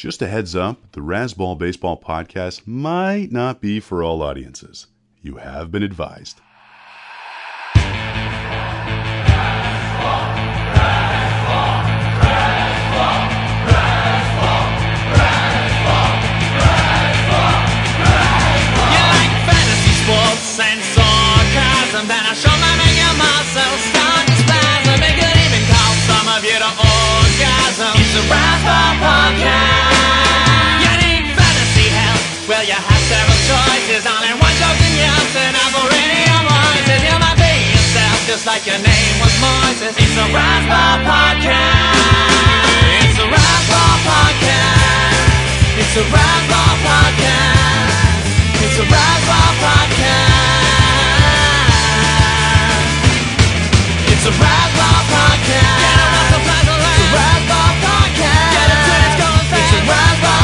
Just a heads up, the Razzball Baseball podcast might not be for all audiences. You have been advised. And sarcasm, then I show my making myself start to spasm. It could even cause some of you to orgasm. It's a Razzball podcast. You need fantasy help? Well, you have several choices. Only one chosen yes, and I've already your voices. You might be yourself, just like your name was Moises. It's a Razzball podcast. It's a Razzball podcast. It's a Razzball podcast. It's a Razzball podcast. It's a Razzball podcast. Get a Razzball podcast. It's a Razzball podcast. Get it till it's going fast. It's a Razzball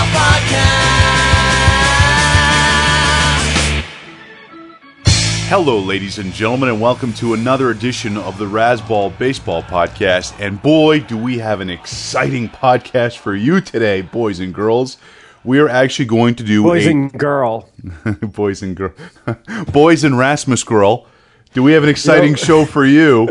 podcast. Hello, ladies and gentlemen, and welcome to another edition of the Razzball Baseball podcast. And boy, do we have an exciting podcast for you today, boys and girls. We are actually going to do boys and girl. Boys and girl. Boys and Rasmus girl. Do we have an exciting show for you?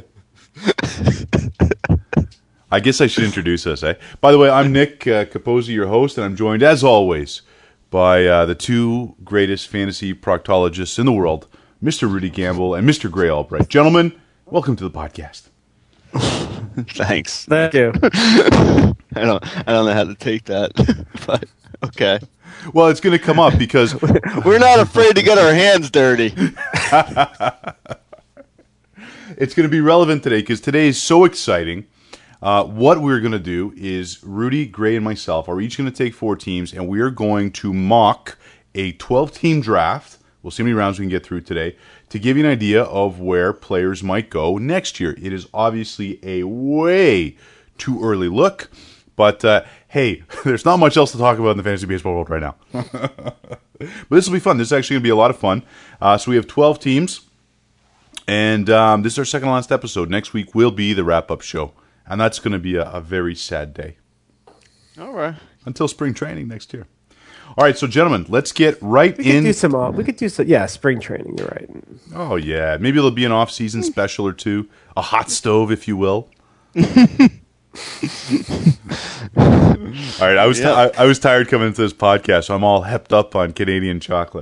I guess I should introduce us, eh? By the way, I'm Nick Capozzi, your host, and I'm joined, as always, by the two greatest fantasy proctologists in the world, Mr. Rudy Gamble and Mr. Gray Albright. Gentlemen, welcome to the podcast. Thanks. Thank you. I don't know how to take that, but okay. Well, it's going to come up because we're not afraid to get our hands dirty. It's going to be relevant today because today is so exciting. What we're going to do is Rudy, Gray, and myself are each going to take 4 teams, and we are going to mock a 12-team draft. We'll see how many rounds we can get through today to give you an idea of where players might go next year. It is obviously a way too early look, but hey, there's not much else to talk about in the fantasy baseball world right now. But this will be fun. This is actually going to be a lot of fun. So we have 12 teams, and this is our second to last episode. Next week will be the wrap-up show, and that's going to be a very sad day. All right. Until spring training next year. All right, so gentlemen, let's get right in. We could do some, spring training. You're right. Oh yeah, maybe there'll be an off-season special or two, a hot stove, if you will. All right, I was tired coming into this podcast, so I'm all hepped up on Canadian chocolate.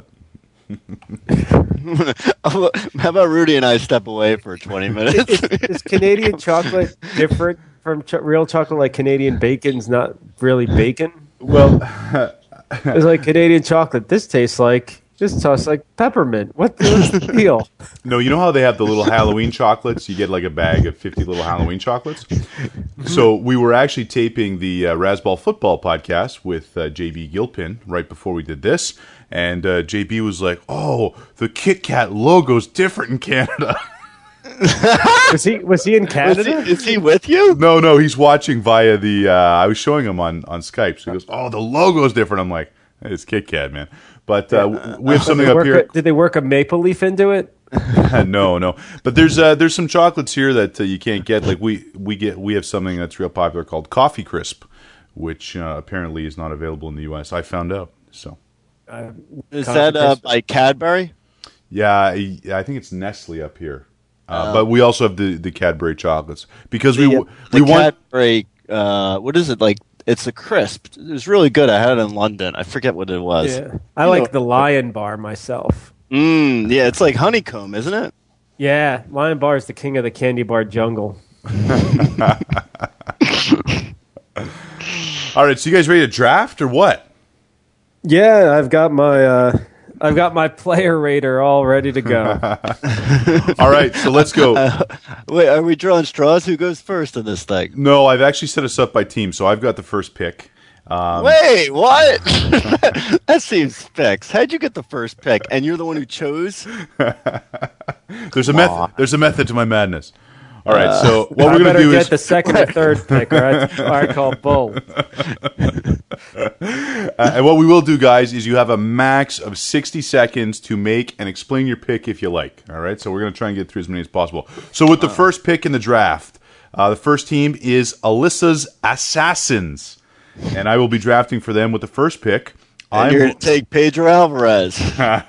How about Rudy and I step away for 20 minutes? Is Canadian chocolate different from real chocolate? Like Canadian bacon's not really bacon? Well, it's like Canadian chocolate. This tastes like peppermint. What's the deal? No, you know how they have the little Halloween chocolates? You get like a bag of 50 little Halloween chocolates. So we were actually taping the Razzball Football podcast with JB Gilpin right before we did this. And JB was like, oh, the Kit Kat logo's different in Canada. Was he in Canada? Is he with you? No, he's watching via the, I was showing him on Skype. So he goes, oh, the logo's different. I'm like, hey, it's Kit Kat, man. But we have something up here. Did they work a maple leaf into it? No. But there's some chocolates here that you can't get. Like we have something that's real popular called Coffee Crisp, which apparently is not available in the U.S. I found out. So is that by Cadbury? Yeah, I think it's Nestle up here. But we also have the Cadbury chocolates because we want Cadbury. What is it like? It's a crisp. It was really good. I had it in London. I forget what it was. Yeah. I like the Lion Bar myself. Yeah, it's like honeycomb, isn't it? Yeah, Lion Bar is the king of the candy bar jungle. All right, so you guys ready to draft or what? Yeah, I've got my player rater all ready to go. All right, so let's go. Wait, are we drawing straws? Who goes first in this thing? No, I've actually set us up by team, so I've got the first pick. Wait, what? That seems fixed. How'd you get the first pick? And you're the one who chose? There's a method to my madness. All right, so what we're going to do is get the second or third pick, or I call bull. And what we will do, guys, is you have a max of 60 seconds to make and explain your pick if you like. All right, so we're going to try and get through as many as possible. So with the first pick in the draft, the first team is Alyssa's Assassins. and I will be drafting for them with the first pick. And you're going to take Pedro Alvarez.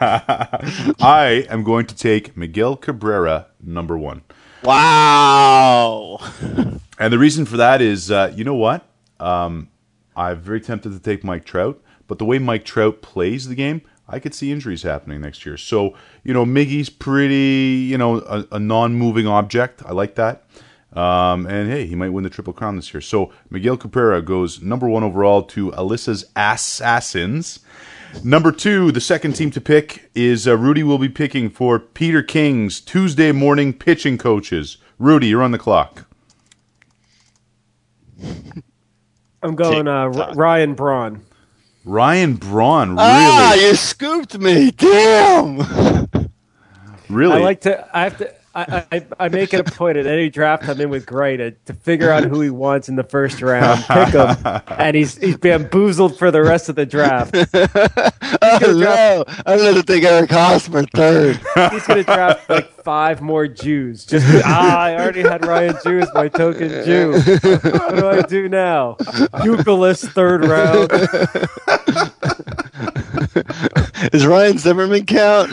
I am going to take Miguel Cabrera, number 1. Wow. And the reason for that is, you know what? I'm very tempted to take Mike Trout, but the way Mike Trout plays the game, I could see injuries happening next year. So, Miggy's pretty, a non-moving object. I like that. And hey, he might win the Triple Crown this year. So Miguel Cabrera goes number 1 overall to Alyssa's Assassins. Number 2, the second team to pick is Rudy will be picking for Peter King's Tuesday morning pitching coaches. Rudy, you're on the clock. I'm going Ryan Braun. Ryan Braun, really? Ah, you scooped me. Damn. Really? I make it a point at any draft I'm in with Gray to figure out who he wants in the first round, pick him, and he's bamboozled for the rest of the draft. No, I'm going to take Eric Hosmer third. He's going to draft like 5 more Jews. I already had Ryan Jew as my token Jew. What do I do now? Euclid third round. Is Ryan Zimmerman count?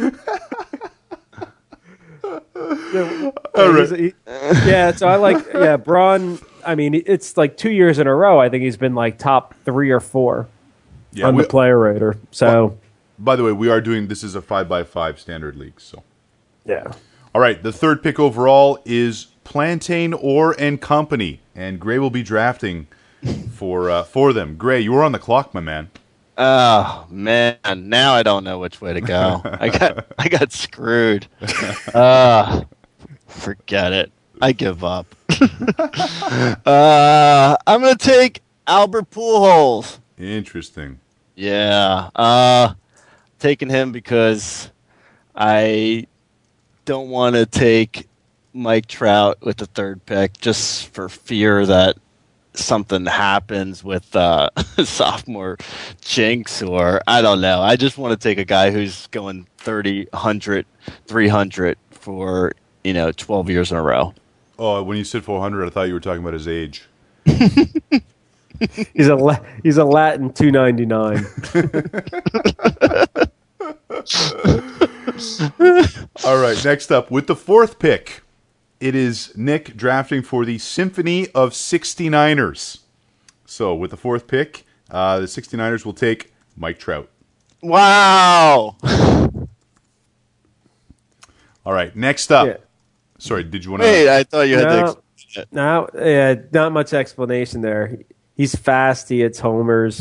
So I like Braun. I mean, it's like 2 years in a row. I think he's been like top 3 or 4 on the player rater. So, by the way, we are doing this is a 5x5 standard league. So, yeah. All right, the third pick overall is Plantain Ore and Company, and Gray will be drafting for them. Gray, you are on the clock, my man. Oh man, now I don't know which way to go. I got screwed. Forget it. I give up. I'm gonna take Albert Pujols. Interesting. Yeah. Taking him because I don't want to take Mike Trout with the third pick just for fear that something happens with sophomore jinx, or I don't know. I just want to take a guy who's going 30, 100, 300 for 12 years in a row. Oh, when you said 400, I thought you were talking about his age. He's a Latin 299. All right, next up with the fourth pick, it is Nick drafting for the Symphony of 69ers. So with the fourth pick, the 69ers will take Mike Trout. Wow. All right, next up. Yeah. Sorry, did you want to? Wait, I thought you had to. Not much explanation there. He's fast. He hits homers.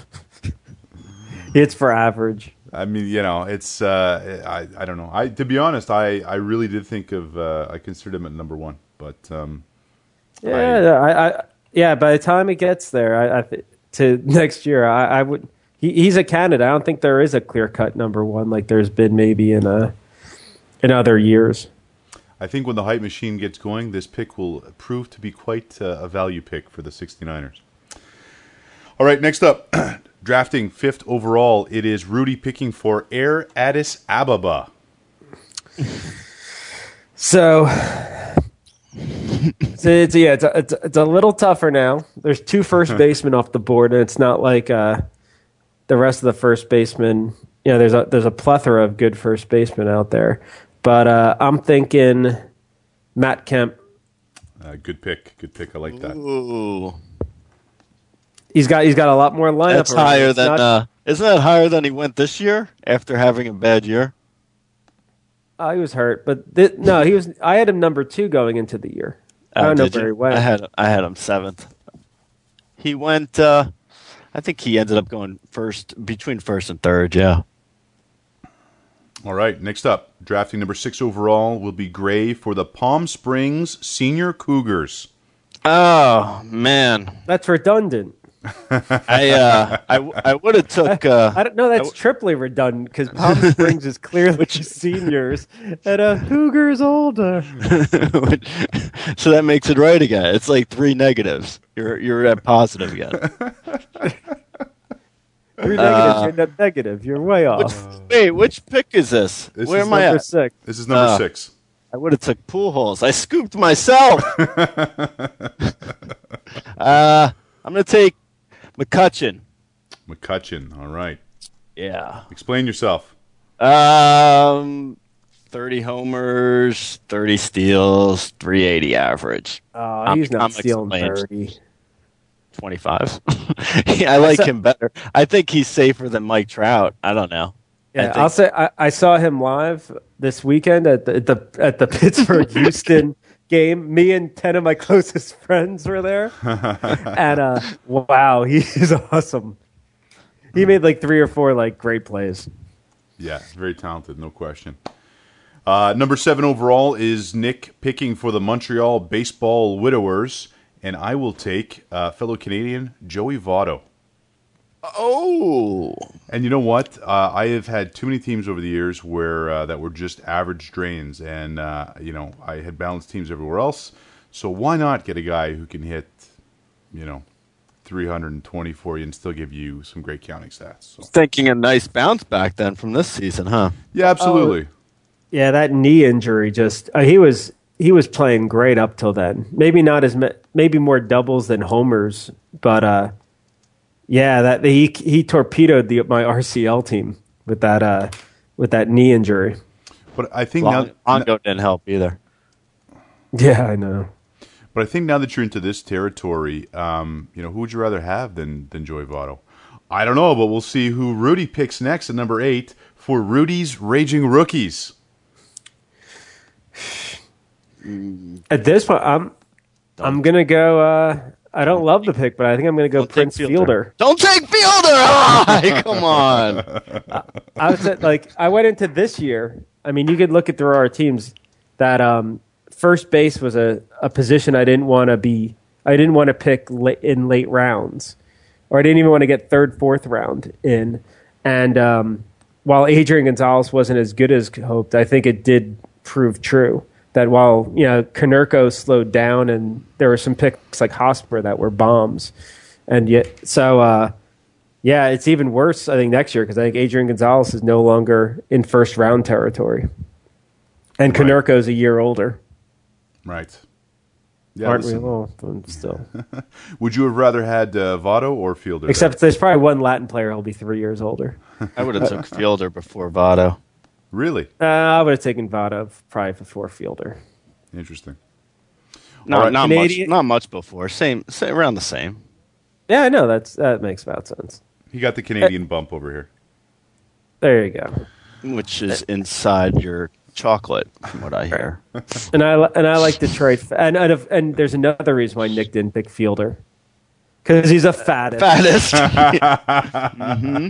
He hits for average. I mean, it's I don't know. To be honest, I really did think of I considered him at number one, but By the time it gets there, to next year, I would. He's a candidate. I don't think there is a clear cut number one like there's been maybe in other years. I think when the hype machine gets going, this pick will prove to be quite a value pick for the 69ers. All right, next up, drafting fifth overall, it is Rudy picking for Air Addis Ababa. So it's a little tougher now. There's 2 first basemen off the board, and it's not like the rest of the first basemen. There's a plethora of good first basemen out there. But I'm thinking Matt Kemp. Good pick. I like that. Ooh. He's got a lot more lineup. That's higher than. Isn't that higher than he went this year after having a bad year? He was hurt, but he was. I had him number 2 going into the year. I don't know where he went. I had him 7th. He went. I think he ended up going between first and third. Yeah. All right, next up, drafting number 6 overall will be Gray for the Palm Springs Senior Cougars. Oh man, that's redundant. I would have took. I don't know. That's triply redundant because Palm Springs is clearly seniors and Cougars older. So that makes it right again. It's like 3 negatives. You're at positive again. 3 negatives. You end up negative. You're way off. Which pick is this? Where am I at? 6. This is number 6. I would have took Pujols. I scooped myself. I'm going to take McCutcheon. McCutcheon. All right. Yeah. Explain yourself. 30 homers, 30 steals, 380 average. Oh, he's not Comics stealing claims 30. 25. I like him better. I think he's safer than Mike Trout. I don't know. Yeah, I'll say I saw him live this weekend at the Pittsburgh Houston game. Me and 10 of my closest friends were there, and wow, he is awesome. He made like 3 or 4 like great plays. Yeah, very talented, no question. Number 7 overall is Nick picking for the Montreal Baseball Widowers, and I will take fellow Canadian Joey Votto. Oh. And you know what? I have had too many teams over the years where that were just average drains, and I had balanced teams everywhere else. So why not get a guy who can hit, 320 for you and still give you some great counting stats? So. Thinking a nice bounce back then from this season, huh? Yeah, absolutely. Yeah, that knee injury just he was playing great up till then. Maybe not as maybe more doubles than homers, but yeah, that he torpedoed my RCL team with that knee injury. But I think Longo didn't help either. Yeah, I know. But I think now that you're into this territory, who would you rather have than Joey Votto? I don't know, but we'll see who Rudy picks next at number 8 for Rudy's Raging Rookies. At this point, I'm gonna go. I don't love the pick, but I think I'm gonna go Prince Fielder. Don't take Fielder! Oh, come on. I went into this year. I mean, you could look at through our teams that first base was a position I didn't want to pick in late rounds, or I didn't even want to get third, fourth round in. And while Adrian Gonzalez wasn't as good as hoped, I think it did prove true that while Konerko slowed down and there were some picks like Hosmer that were bombs, and yet it's even worse I think next year because I think Adrian Gonzalez is no longer in first round territory, and Konerko is a year older. Right. Yeah, Aren't we all? But still. Would you have rather had Votto or Fielder? Except there's probably one Latin player who'll be 3 years older. I would have took Fielder before Votto. Really? I would have taken Votto probably before Fielder. Interesting. Not much before. Same, around the same. Yeah, I know that makes about sense. He got the Canadian bump over here. There you go. Which is inside your chocolate, from what I hear. And I like Detroit, and there's another reason why Nick didn't pick Fielder because he's a fattest. Mm-hmm.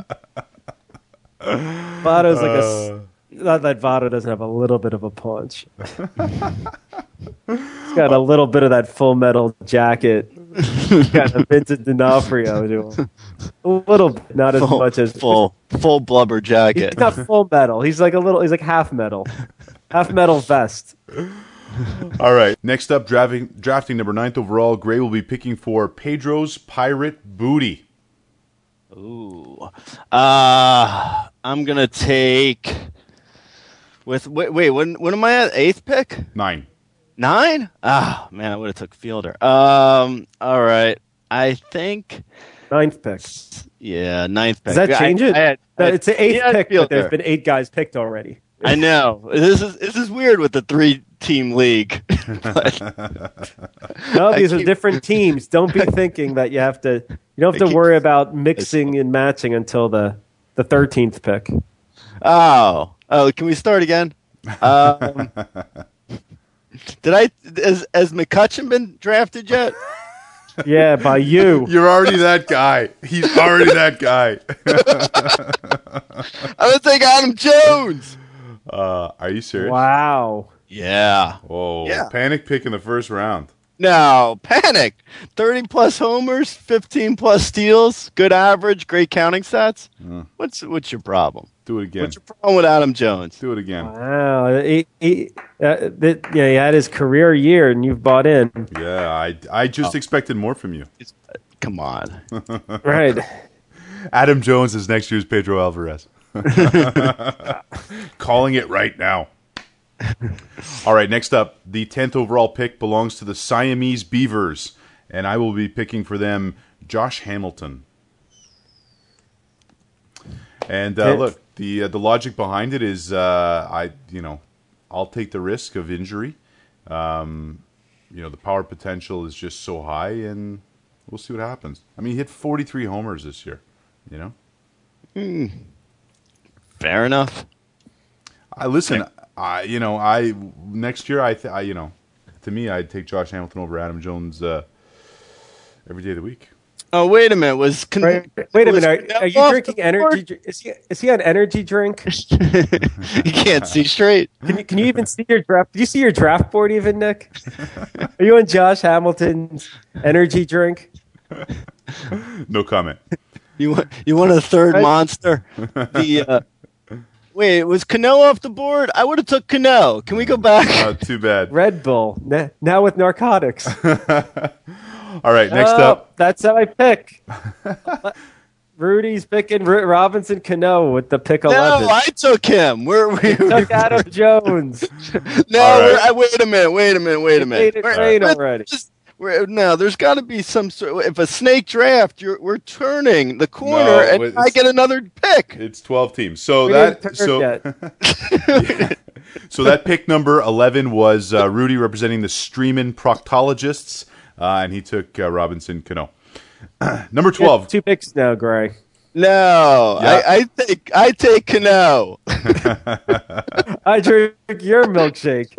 Votto's like not that Votto doesn't have a little bit of a punch. He's got a little bit of that Full Metal Jacket. He's got a Vincent D'Onofrio to him. A little bit, not as much as full blubber jacket. He's not full metal. He's like half metal. Half metal vest. All right. Next up, drafting number 9th overall, Gray will be picking for Pedro's Pirate Booty. Ooh. I'm going to take... Wait, when am I at? 8th pick? 9. 9? Ah, man, I would have took Fielder. All right. I think... 9th pick. Yeah, 9th pick. Does that change it? It's the 8th pick, Fielder. but there's been 8 guys picked already. I know. This is weird with the 3-team league. No, these are different teams. Don't be thinking that you don't have to worry about mixing and matching until the 13th pick. Oh, can we start again? Has McCutcheon been drafted yet? Yeah, by you. You're already that guy. He's already that guy. I'm going to take Adam Jones. Are you serious? Wow. Yeah. Whoa. Yeah. Panic pick in the first round. No, panic. 30-plus homers, 15-plus steals, good average, great counting stats. What's your problem? Do it again. What's your problem with Adam Jones? Do it again. Wow. He had his career year, and you've bought in. Yeah, I just expected more from you. Come on. Right. Adam Jones is next year's Pedro Alvarez. Calling it right now. All right, next up, the 10th overall pick belongs to the Siamese Beavers, and I will be picking for them Josh Hamilton. And Yeah. look, the logic behind it is, I'll take the risk of injury. The power potential is just so high, and we'll see what happens. I mean, he hit 43 homers this year. Fair enough. Next year, to me, I'd take Josh Hamilton over Adam Jones every day of the week. Oh, wait a minute. Wait a minute. Are you drinking energy? Is he on energy drink? You can't see straight. Can you even see your draft? Do you see your draft board even, Nick? Are you on Josh Hamilton's energy drink? No comment. You want a third monster? Wait, was Cano off the board? I would have took Cano. Can we go back? Too bad. Red Bull now with narcotics. All right, next up. That's how I pick. Rudy's picking Robinson Cano with the pick 11. No, I took him. We took Adam Jones. No, right. wait a minute. Made it rain already. There's got to be some sort. If a snake draft, we're turning the corner, and I get another pick. It's 12 teams. So We didn't turn yet. So that pick number 11 was Rudy representing the Streamin' Proctologists, and he took Robinson Cano. Number 12. 2 picks now, Gray. No, Yeah. I take Cano. I drink your milkshake.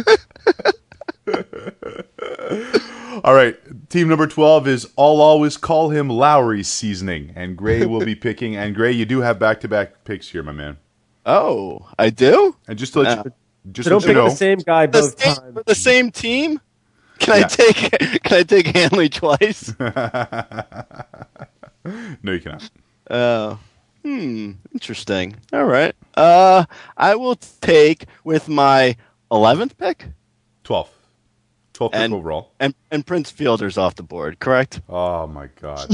All right, team number 12 is I'll always call him Lowry Seasoning, and Gray will be picking. And Gray, you do have back-to-back picks here, my man. Oh, I do. And just to let you, So don't pick the same guy both times. For the same team. Can I take Hanley twice? No, you cannot. Interesting. All right. I will take with my 11th pick 12 pick overall. and Prince Fielder's off the board, correct? Oh my God.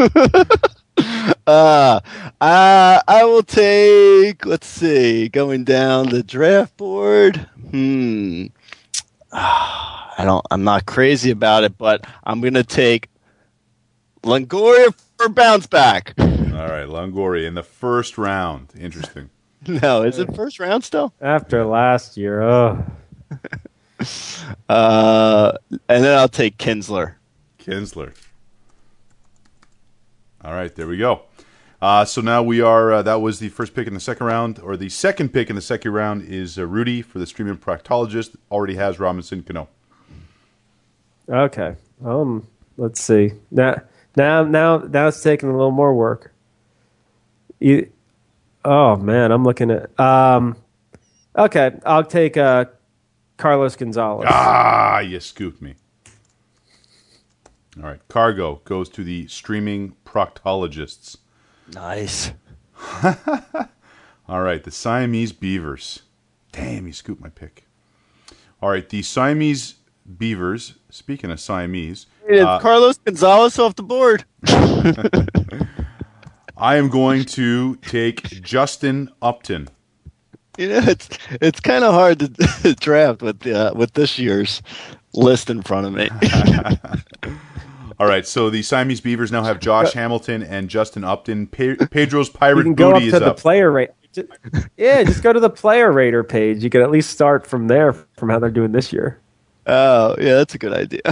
I will take, let's see, going down the draft board. I'm not crazy about it, but I'm going to take Longoria for bounce back. All right, Longoria in the first round. Interesting. No, is it first round still? After last year, And then I'll take Kinsler. Kinsler. All right, there we go. So now we are, that was the first pick in the second round, or the second pick in the second round is Rudy for the Streaming Proctologist. Already has Robinson Cano. Okay. Let's see. Now it's taking a little more work. Oh man, I'm looking at. Okay, I'll take Carlos Gonzalez. Ah, you scooped me. All right, Cargo goes to the Streaming Proctologists. Nice. All right, the Siamese Beavers. Damn, you scooped my pick. All right, the Siamese Beavers. Speaking of Siamese, Carlos Gonzalez off the board. I am going to take Justin Upton. You know, it's kind of hard to draft with this year's list in front of me. All right, so the Siamese Beavers now have Josh Hamilton and Justin Upton. Pedro's You Pirate can go Booty up is to the up. player rate. Yeah, just go to the player rater page. You can at least start from there, from how they're doing this year. Oh, yeah, that's a good idea.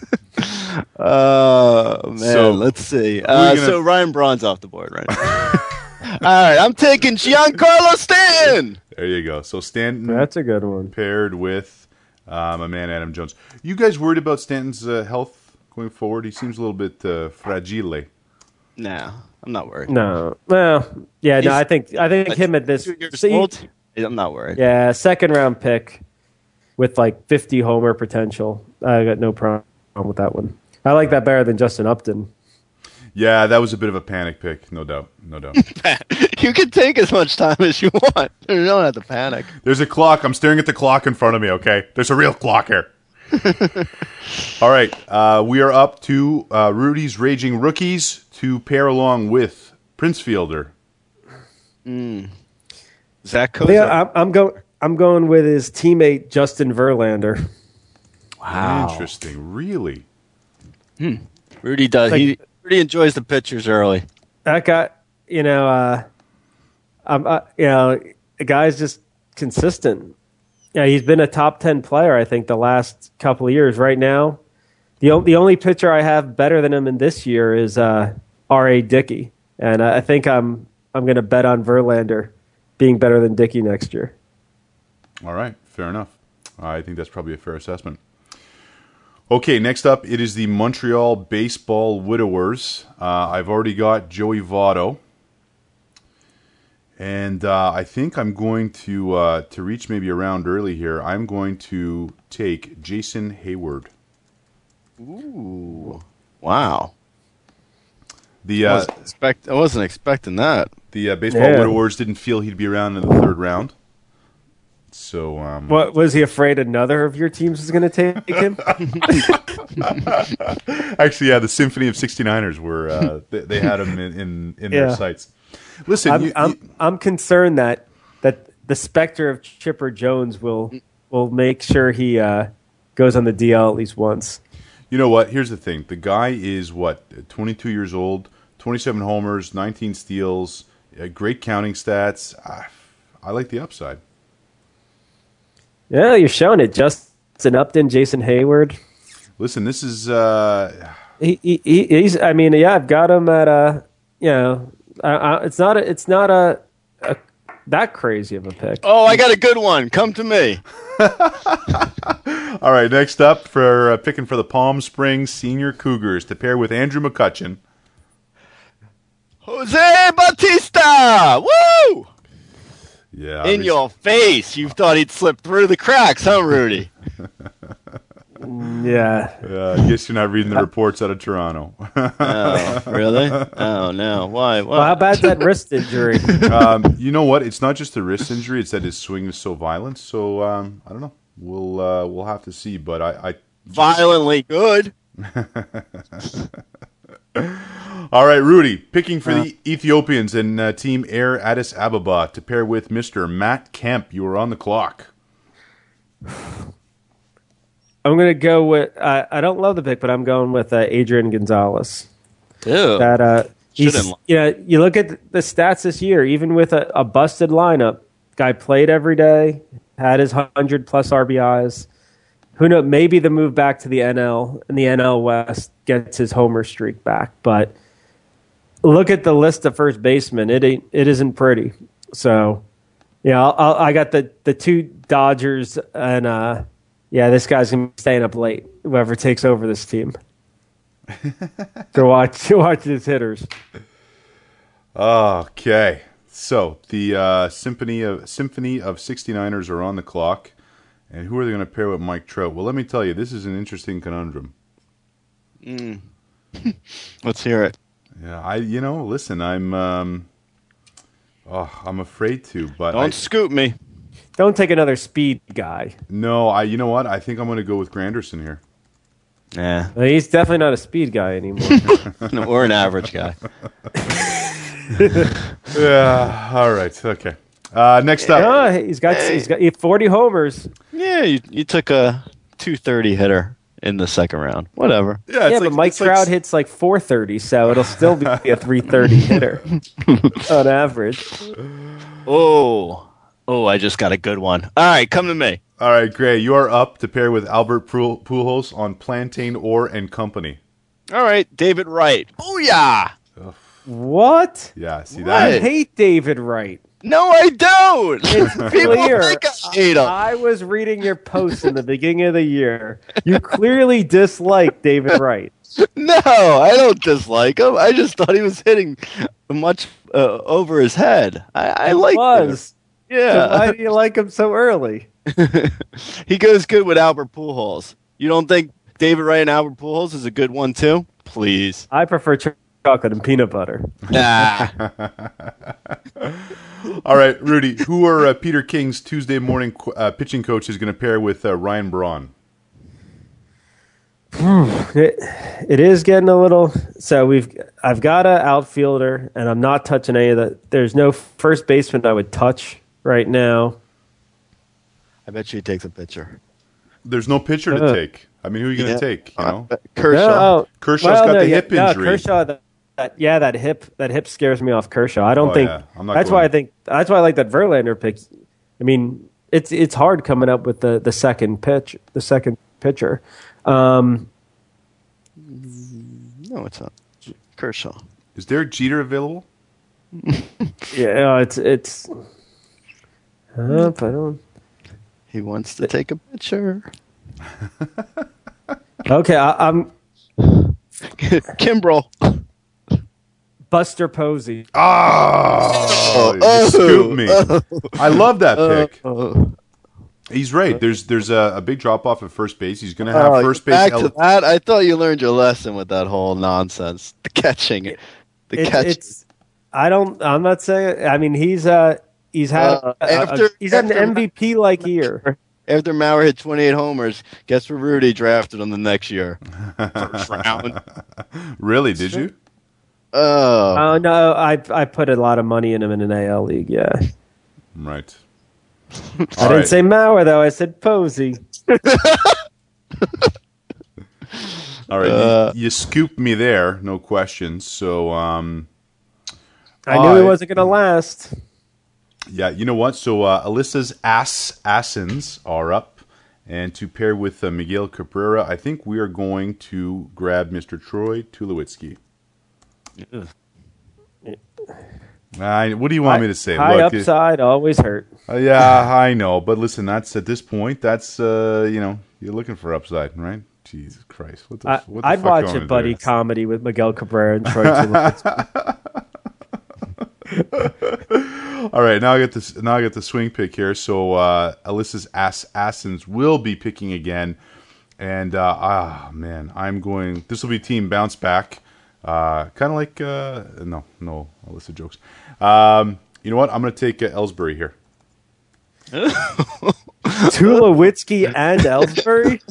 Oh, man, So, let's see. gonna- So Ryan Braun's off the board right now. All right, I'm taking Giancarlo Stanton. There you go. So Stanton That's a good one. paired with my man Adam Jones. You guys worried about Stanton's health going forward? He seems a little bit fragile. No, I'm not worried. No, well, yeah, no. He's- I think him at this. 2 years so you- old. I'm not worried. Yeah, second round pick with like 50 homer potential. I got no problem with that one. I like that better than Justin Upton. Yeah, that was a bit of a panic pick, no doubt. No doubt. You can take as much time as you want. You don't have to panic. There's a clock. I'm staring at the clock in front of me, okay? There's a real clock here. All right. We are up to Rudy's Raging Rookies to pair along with Prince Fielder. Zach Kozar. Yeah, I'm going with his teammate Justin Verlander. Wow. Interesting. Really? Rudy does. Like- Rudy enjoys the pitchers early. That guy, The guy's just consistent. Yeah, he's been a top 10 player, I think, the last couple of years. Right now, the only pitcher I have better than him in this year is R.A. Dickey, and I think I'm going to bet on Verlander being better than Dickey next year. All right, fair enough. I think that's probably a fair assessment. Okay, next up, it is the Montreal Baseball Widowers. I've already got Joey Votto. And I think I'm going to reach maybe around early here. I'm going to take Jason Hayward. Ooh, wow! I wasn't expecting that. The Baseball Widowers didn't feel he'd be around in the third round. So, what was he afraid another of your teams was going to take him? Actually, yeah, the Symphony of 69ers were they had him in their sights. Listen, I'm concerned that the specter of Chipper Jones will make sure he goes on the DL at least once. You know what? Here's the thing. The guy is, 22 years old, 27 homers, 19 steals, great counting stats. I like the upside. Yeah, you're showing it. Justin Upton, Jason Hayward. Listen, this is... he's. I mean, yeah, I've got him at it's not a that crazy of a pick. Oh, I got a good one. Come to me. All right, next up for picking for the Palm Springs Senior Cougars to pair with Andrew McCutchen. Jose Bautista! Woo! Yeah. In your face. You thought he'd slip through the cracks, huh, Rudy? Yeah. I guess you're not reading the reports out of Toronto. Oh, really? Oh, no. Why? Well, how about that wrist injury? You know what? It's not just the wrist injury. It's that his swing is so violent. So, I don't know. We'll have to see. But I violently good. All right, Rudy, picking for the Ethiopians and Team Air Addis Ababa to pair with Mr. Matt Kemp. You are on the clock. I'm going to go with. I don't love the pick, but I'm going with Adrian Gonzalez. Ew. That you look at the stats this year. Even with a busted lineup, guy played every day, had his 100+ RBIs. Who knows? Maybe the move back to the NL and the NL West gets his homer streak back. But look at the list of first basemen; it isn't pretty. So, yeah, I got the two Dodgers and this guy's gonna be staying up late. Whoever takes over this team to watch his hitters. Okay, so the Symphony of 69ers are on the clock. And who are they going to pair with Mike Trout? Well, let me tell you, this is an interesting conundrum. Let's hear it. Yeah, listen, I'm afraid to, but don't scoop me. Don't take another speed guy. No, you know what? I think I'm going to go with Granderson here. Yeah, well, he's definitely not a speed guy anymore. No, or an average guy. Yeah. All right. Okay. Next up, he's got 40 homers. Yeah, you took a 230 hitter in the second round. Whatever. Yeah, but Mike Trout hits like 430, so it'll still be a 330 hitter on average. Oh, I just got a good one. All right, come to me. All right, Gray, you are up to pair with Albert Pujols on Plantain Ore and Company. All right, David Wright. Booyah! What? Yeah, see that? I hate David Wright. No, I don't. It's People clear. think I hate him. I was reading your post in the beginning of the year. You clearly dislike David Wright. No, I don't dislike him. I just thought he was hitting much over his head. I like him. Yeah. So why do you like him so early? He goes good with Albert Pujols. You don't think David Wright and Albert Pujols is a good one too? Please. I prefer chocolate and peanut butter. Nah. All right, Rudy, who are Peter King's Tuesday morning pitching coach is going to pair with Ryan Braun? It is getting a little. So I've got an outfielder, and I'm not touching any of that. There's no first baseman I would touch right now. I bet you he takes a pitcher. There's no pitcher to take. I mean, who are you going to take? You know, Kershaw. Kershaw's got the hip injury. Kershaw, that hip scares me off Kershaw. I don't Oh, think yeah. I'm not that's going- why I like that Verlander pick. I mean, it's hard coming up with the second pitcher. No, it's not. Kershaw. Is Derek Jeter available? Yeah, it's. I don't. He wants to take a picture. Okay, I'm Kimbrel. Buster Posey. Oh, you scooped me. I love that pick. He's right. There's a big drop off at first base. He's going to have first base. Back to that. I thought you learned your lesson with that whole nonsense. The catching. I'm not saying. I mean, he's had an MVP like year. After Mauer hit 28 homers, guess where Rudy drafted him the next year? First round. Really? Did you? Oh. No, I put a lot of money in him in an AL league. Yeah, Right. I didn't say Mauer though. I said Posey. All right. You scooped me there. No questions. So, I knew it wasn't going to last. yeah, you know what? So Alyssa's Assins are up, and to pair with Miguel Cabrera, I think we are going to grab Mr. Troy Tulowitzki. What do you want me to say? High Look, upside always hurt. yeah, I know, but listen, that's at this point. That's you're looking for upside, right? Jesus Christ! What the I'd fuck watch going a to buddy do? comedy with Miguel Cabrera and Troy Tulowitzki. All right, now I get this. Now I get the swing pick here. So Alyssa's Assins will be picking again, and man, I'm going. This will be team bounce back, kind of like no, Alyssa jokes. You know what? I'm going to take Ellsbury here. Tulowitzki and Ellsbury.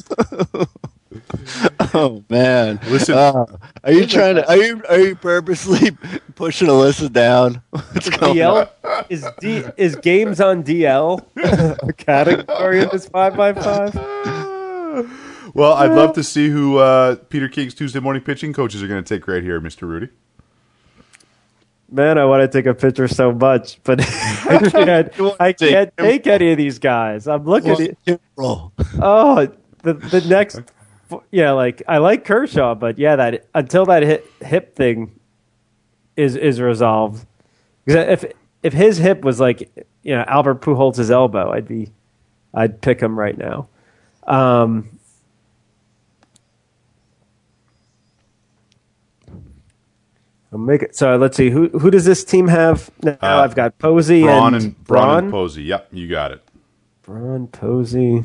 Oh man! Listen, are you trying to? Are you purposely pushing Alyssa down? What's going on? DL is games on DL a category in this 5x5? well, I'd love to see who Peter King's Tuesday morning pitching coaches are going to take right here, Mr. Rudy. Man, I want to take a picture so much, but I can't take any of these guys. I'm looking at the next. Yeah, like I like Kershaw, but yeah, that until that hip thing is resolved. Because if his hip was like Albert Pujols' elbow, I'd pick him right now. I'll make it. So let's see who does this team have now? I've got Posey Braun and Posey. Yep, you got it. Braun, Posey.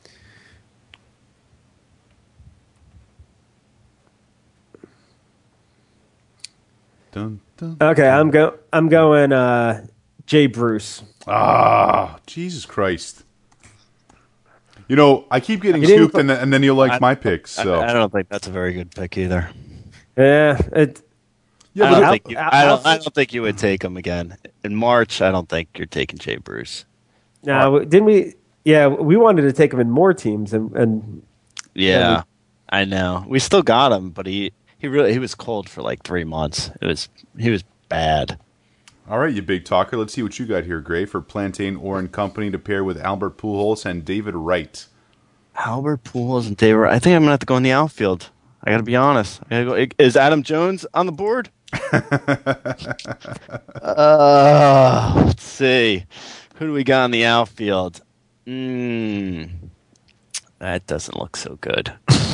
Dun, dun. Okay, I'm going Jay Bruce. Jesus Christ. I keep getting didn't scooped, put- and then you'll like my picks. So I don't think that's a very good pick either. Yeah, I don't think you would take him again in March. I don't think you're taking Jay Bruce. no, didn't we? Yeah, we wanted to take him in more teams, and Yeah, I know. We still got him, but he was cold for like 3 months. He was bad. all right, you big talker. Let's see what you got here, Gray, for Plantain Oren Company to pair with Albert Pujols and David Wright. Albert Pujols and David. I think I'm gonna have to go in the outfield. I gotta be honest. Is Adam Jones on the board? Let's see. Who do we got in the outfield? That doesn't look so good.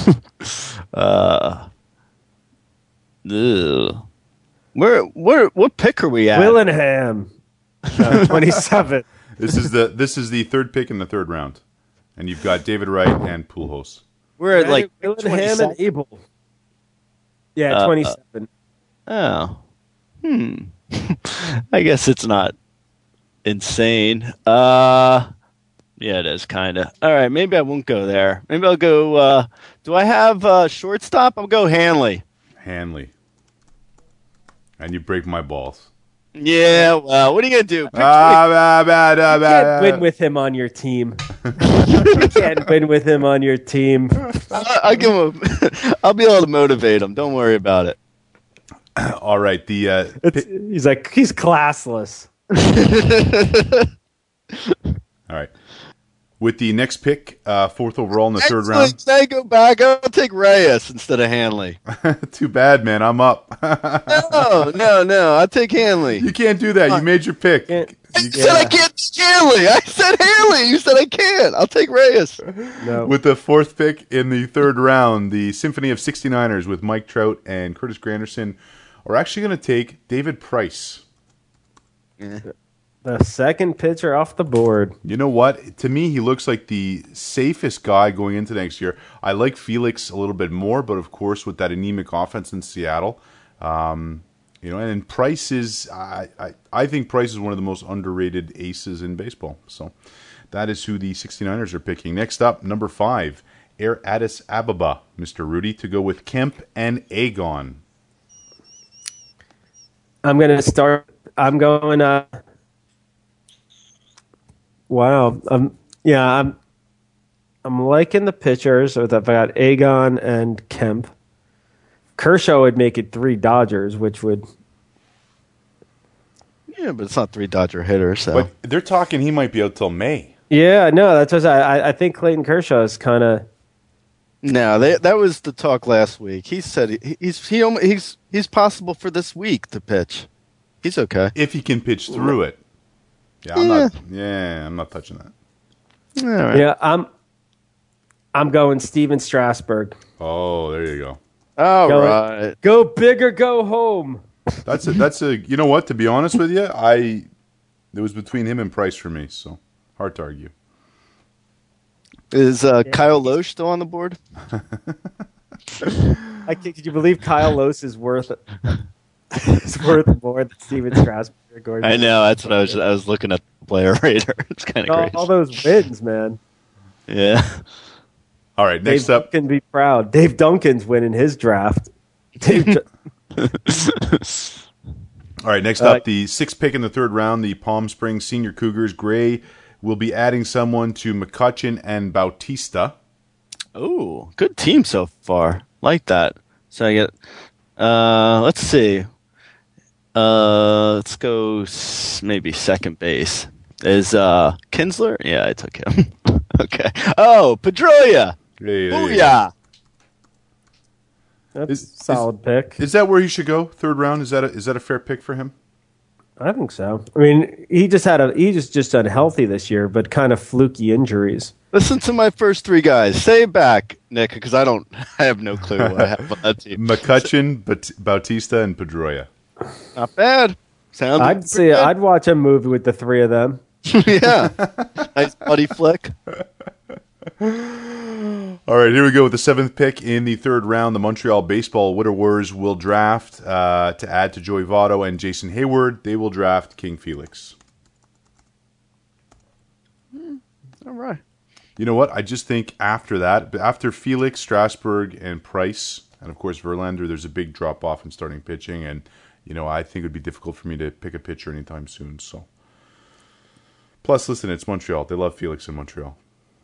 What pick are we at? Willingham, 27. This is the third pick in the third round, and you've got David Wright and Pujols. We're at like Willingham 27. and Abel. Yeah, 27. Oh. I guess it's not insane. Yeah, it is kind of. All right, maybe I won't go there. Maybe I'll go. Do I have shortstop? I'll go Hanley. Hanley. And you break my balls. Yeah, well, what are you going to do? You can't win with him on your team. You can't win with him on your team. I'll give him I'll be able to motivate him. Don't worry about it. All right. He's classless. All right. With the next pick, fourth overall in the third Actually, round. can I go back? I'll take Reyes instead of Hanley. Too bad, man. I'm up. No. I'll take Hanley. You can't do that. You made your pick. You said I can't take Hanley. I said Hanley. You said I can't. I'll take Reyes. No. With the fourth pick in the third round, the Symphony of 69ers with Mike Trout and Curtis Granderson are actually going to take David Price. The second pitcher off the board. You know what? To me, he looks like the safest guy going into next year. I like Felix a little bit more, but of course, with that anemic offense in Seattle, and Price is, I think Price is one of the most underrated aces in baseball. So that is who the 69ers are picking. Next up, number 5, Air Addis Ababa, Mr. Rudy, to go with Kemp and Agon. I'm going to start. I'm going. Wow. I'm liking the pitchers. I've got Agon and Kemp. Kershaw would make it 3 Dodgers, which would. Yeah, but it's not 3 Dodger hitters. So. But they're talking he might be out till May. Yeah, no, that's what I think Clayton Kershaw is kind of. No, that was the talk last week. He said he's possible for this week to pitch. He's okay if he can pitch through it. Yeah, I'm not touching that. All right. Yeah, I'm going Steven Strasburg. Oh, there you go. All right. Go big or go home. That's a. You know what? To be honest with you, it was between him and Price for me. So hard to argue. Is Kyle Loesch still on the board? Could you believe Kyle Loesch is worth more than Steven Strasburg? I know. That's what I was looking at the player radar. It's kind of crazy. All those wins, man. Yeah. All right. Next up, Duncan be proud. Dave Duncan's winning his draft. All right. Next up, the 6th pick in the third round, the Palm Springs Senior Cougars. Gray will be adding someone to McCutchen and Bautista. Oh, good team so far. Like that. So I get. Let's see. Let's go maybe second base. Is Kinsler? Yeah, I took him. Okay. Oh, Pedroia. Hey, Booyah. That's a solid pick. Is that where he should go? Third round? Is that a fair pick for him? I think so. I mean, he just unhealthy this year, but kind of fluky injuries. Listen to my first 3 guys. Say it back, Nick, because I have no clue what I have on that team. McCutchen, Bautista, and Pedroia. Not bad. I'd watch a movie with the 3 of them. Yeah. Nice buddy flick. All right, here we go with the 7th pick in the third round. The Montreal Baseball Widowers will draft to add to Joey Votto and Jason Hayward. They will draft King Felix. All right. You know what? I just think after Felix, Strasburg, and Price, and of course Verlander, there's a big drop off in starting pitching, and I think it would be difficult for me to pick a pitcher anytime soon. So, plus, listen, it's Montreal. They love Felix in Montreal.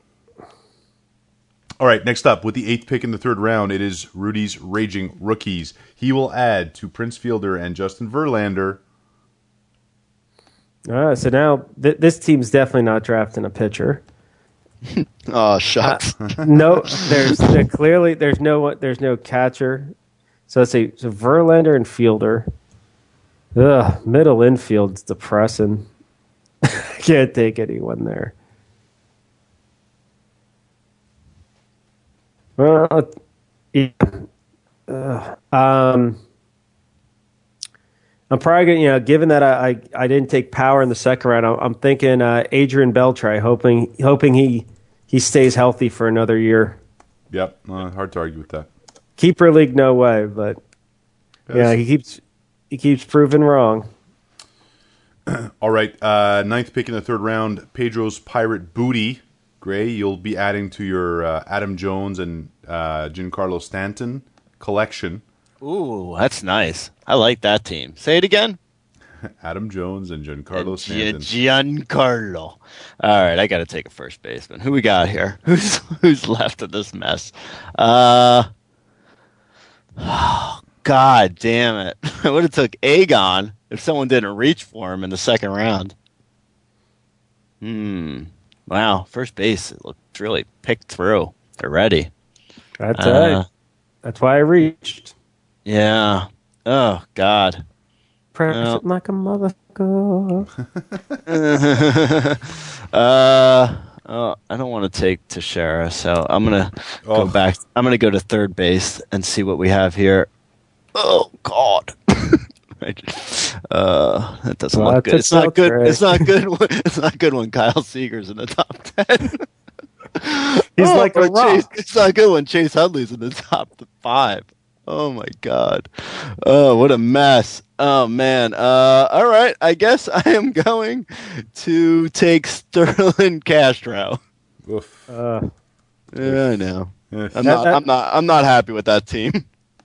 All right, next up, with the 8th pick in the third round, it is Rudy's Raging Rookies. He will add to Prince Fielder and Justin Verlander. All right, so now this team's definitely not drafting a pitcher. Oh, shucks. No, there's no catcher. So let's see. So Verlander and Fielder. Ugh, middle infield's depressing. I can't take anyone there. Well, yeah. I'm probably gonna, given that I didn't take Power in the second round, I'm thinking Adrian Beltre, hoping he stays healthy for another year. Yep, hard to argue with that. Keeper league, no way, but yeah, he keeps proving wrong. All right, 9th pick in the third round, Pedro's Pirate Booty. Gray, you'll be adding to your Adam Jones and Giancarlo Stanton collection. Ooh, that's nice. I like that team. Say it again. Adam Jones and Giancarlo Stanton. Giancarlo. All right, I got to take a first baseman. Who we got here? Who's left of this mess? God damn it. I would have took Aegon if someone didn't reach for him in the second round. Wow. First base, it looked really picked through. They're ready. That's right. That's why I reached. Yeah. Oh, God. Press it like a motherfucker. I don't want to take Teixeira, so I'm gonna go back. I'm gonna go to third base and see what we have here. Oh God, that doesn't look good. It's not good. It's not good. It's not good when Kyle Seager's in the top 10. He's like a rock. It's not good when Chase Utley's in the top 5. Oh my God. Oh, what a mess. Oh man. All right. I guess I am going to take Sterling Castro. Oof. Yeah, I know. I'm not happy with that team.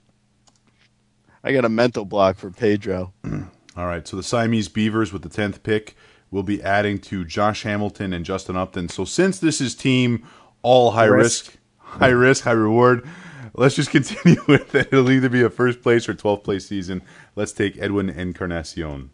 I got a mental block for Pedro. All right. So the Siamese Beavers with the 10th pick will be adding to Josh Hamilton and Justin Upton. So since this is team all high risk, high reward, let's just continue with it. It'll either be a first place or 12th place season. Let's take Edwin Encarnacion.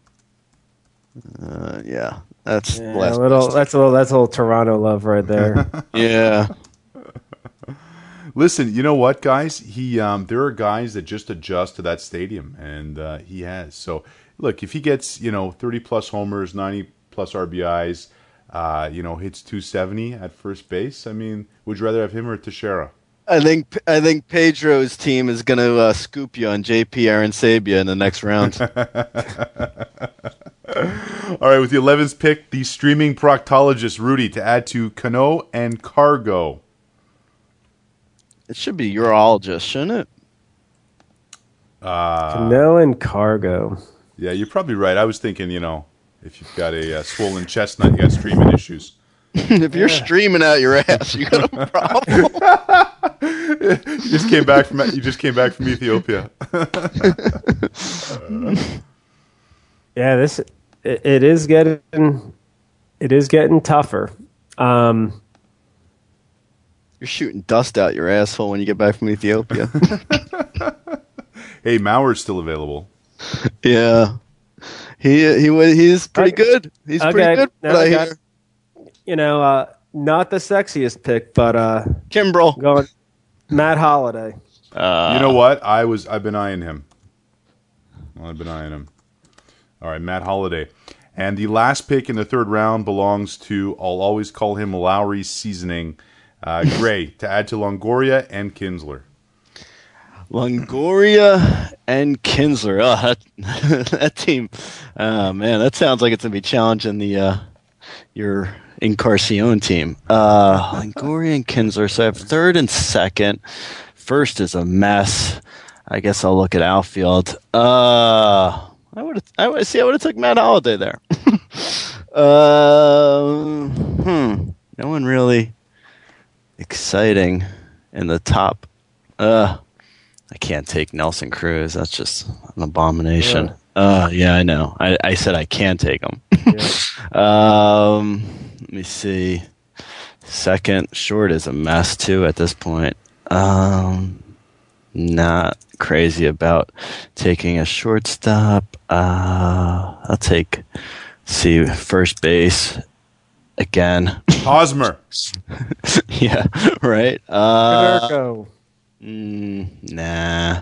Yeah, that's a little Toronto love right there. Yeah. Listen, you know what, guys? There are guys that just adjust to that stadium, and he has. So, look, if he gets 30 plus homers, 90 plus RBIs, hits 270 at first base. I mean, would you rather have him or Teixeira? I think Pedro's team is going to scoop you on JP Arensabia in the next round. All right, with the 11th pick, the streaming proctologist Rudy to add to Cano and Cargo. It should be urologist, shouldn't it? Cano and Cargo. Yeah, you're probably right. I was thinking, if you've got a swollen chestnut, you got streaming issues. If you're streaming out your ass, you got a problem. You just came back from Ethiopia. Yeah, it is getting tougher. You're shooting dust out your asshole when you get back from Ethiopia. Hey, Mauer's still available. Yeah, he's pretty good. He's pretty good. Now I hear. Not the sexiest pick, but Kimbrel going Matt Holliday. You know what? I've been eyeing him. All right, Matt Holliday. And the last pick in the third round belongs to, I'll always call him Lowry Seasoning, Gray, to add to Longoria and Kinsler. Longoria and Kinsler. Oh, that team. Man, that sounds like it's going to be challenging your Encarnacion team. Longoria and Kinsler. So I have third and second. First is a mess. I guess I'll look at outfield. I would have took Matt Holliday there. No one really exciting in the top. I can't take Nelson Cruz. That's just an abomination. Yeah, I know. I said I can take him. Yeah. Let me see. Second short is a mess too at this point. Not crazy about taking a shortstop. I'll take, first base again. Hosmer. Yeah, right. Nah.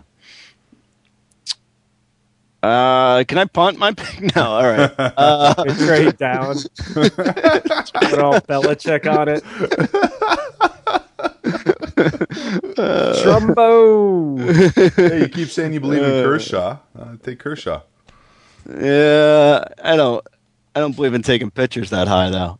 Can I punt my pick? No, all right. Trade down. Put all Belichick on it. Trumbo. Hey, you keep saying you believe in Kershaw. Take Kershaw. Yeah, I don't believe in taking pitchers that high though.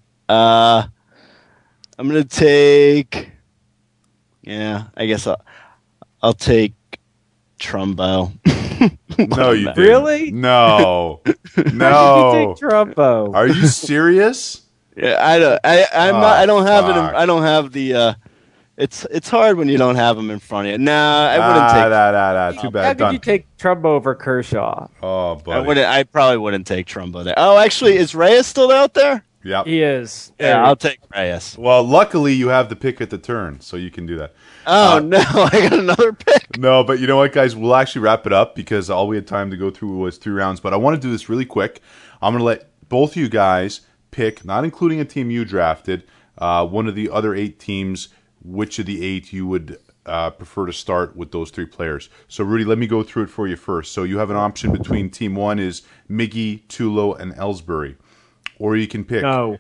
I'm gonna take. Yeah, I guess I'll take Trumbo. No, you didn't. Really? No. Why did you take Trumbo? Are you serious? Yeah, I don't have it. I don't have the. It's hard when you don't have them in front of you. Nah, I wouldn't take. Too bad. How could you take Trumbo over Kershaw? Oh, buddy. I probably wouldn't take Trumbo there. Oh, actually, is Reyes still out there? Yeah. He is. Yeah, I'll take Reyes. Well, luckily you have the pick at the turn, so you can do that. Oh, no, I got another pick. No, but you know what, guys? We'll actually wrap it up because all we had time to go through was 3 rounds. But I want to do this really quick. I'm going to let both of you guys pick, not including a team you drafted, one of the other 8 teams, which of the 8 you would prefer to start with those 3 players. So, Rudy, let me go through it for you first. So you have an option between team 1 is Miggy, Tulo, and Ellsbury. Or you can pick No.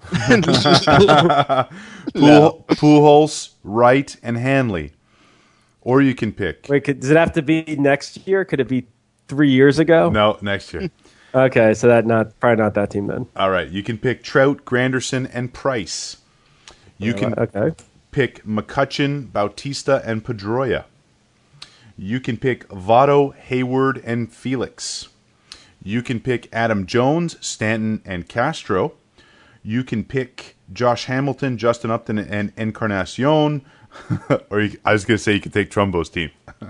Pujols, Wright, and Hanley. Or you can pick... Wait, does it have to be next year? Could it be 3 years ago? No, next year. Okay, so probably not that team then. All right, you can pick Trout, Granderson, and Price. You can pick McCutchen, Bautista, and Pedroia. You can pick Votto, Hayward, and Felix. You can pick Adam Jones, Stanton, and Castro. You can pick Josh Hamilton, Justin Upton, and Encarnacion. Or I was going to say you could take Trumbo's team.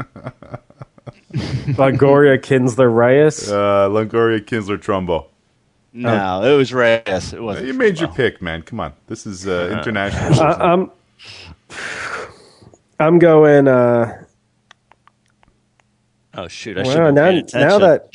Longoria, Kinsler, Reyes. Longoria, Kinsler, Trumbo. No, it was Reyes. It wasn't. You made your pick, man. Come on. This is international. I'm going... Oh, shoot. I should have paid attention. Now that...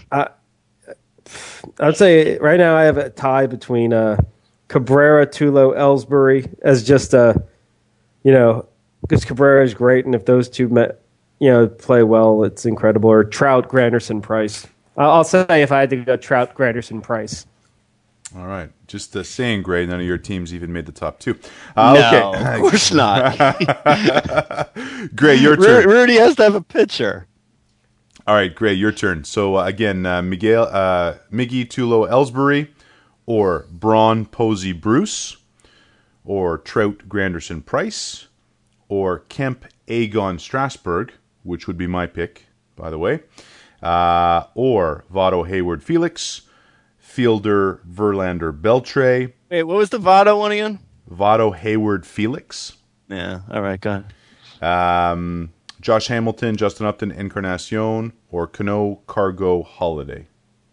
I'd say right now I have a tie between Cabrera, Tulo, Ellsbury as just because Cabrera is great, and if those two play well, it's incredible. Or Trout, Granderson, Price. I'll say if I had to go Trout, Granderson, Price. All right. Just saying, Gray, none of your teams even made the top 2. No, okay. Of course not. Gray, your turn. Rudy has to have a pitcher. All right, Gray, your turn. So, again, Miggy, Tulo, Ellsbury, or Braun, Posey, Bruce, or Trout, Granderson, Price, or Kemp, Agon, Strasburg, which would be my pick, by the way, or Votto, Hayward, Felix, Fielder, Verlander, Beltre. Wait, what was the Votto one again? Votto, Hayward, Felix. Yeah, all right, go ahead. Josh Hamilton, Justin Upton, Encarnacion, or Cano, Cargo, Holiday.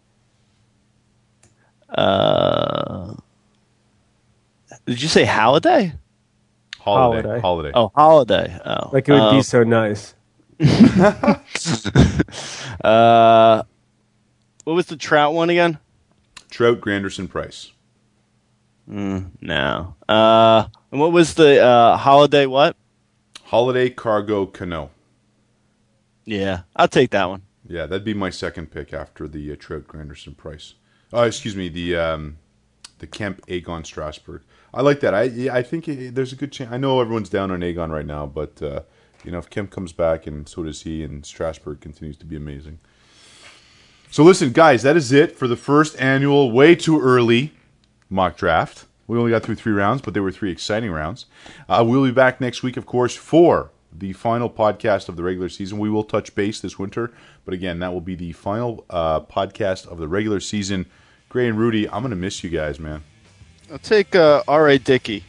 Did you say Holiday? Holiday. Oh, Holiday. Oh, Like it would be so nice. What was the Trout one again? Trout, Granderson, Price. No. And what was the Holiday what? Holiday, Cargo, Cano. Yeah, I'll take that one. Yeah, that'd be my second pick after the Trout, Granderson, Price. Oh, excuse me, the Kemp, Agon, Strasburg. I like that. I think there's a good chance. I know everyone's down on Agon right now, but if Kemp comes back and so does he, and Strasburg continues to be amazing. So listen, guys, that is it for the first annual, way too early mock draft. We only got through 3 rounds, but they were 3 exciting rounds. We'll be back next week, of course, for the final podcast of the regular season. We will touch base this winter, but again, that will be the final podcast of the regular season. Gray and Rudy, I'm going to miss you guys, man. I'll take R.A. Dickey.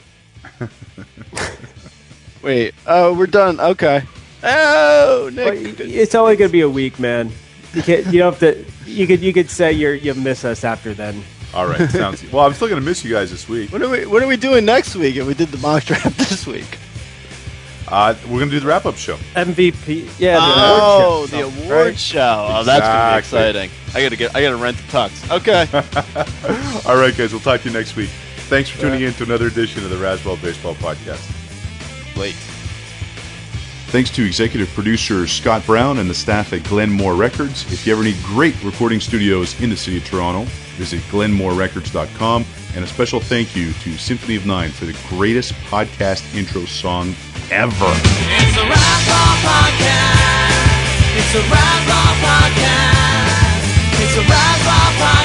Wait, we're done. Okay. Oh, Nick. It's only going to be a week, man. You don't have to. You could say you miss us after then. All right, sounds. Well, I'm still going to miss you guys this week. What are we doing next week if we did the mock draft this week? We're going to do the wrap-up show. MVP. Yeah. The award show. Oh, that's going to be exciting. I got to rent the tux. Okay. All right, guys. We'll talk to you next week. Thanks for tuning in to another edition of the Raswell Baseball Podcast. Wait. Thanks to executive producer Scott Brown and the staff at Glenmore Records. If you ever need great recording studios in the city of Toronto, visit glenmorerecords.com. And a special thank you to Symphony of Nine for the greatest podcast intro song ever. It's a Raswell Podcast. It's a Raswell Podcast. It's a Raswell Podcast.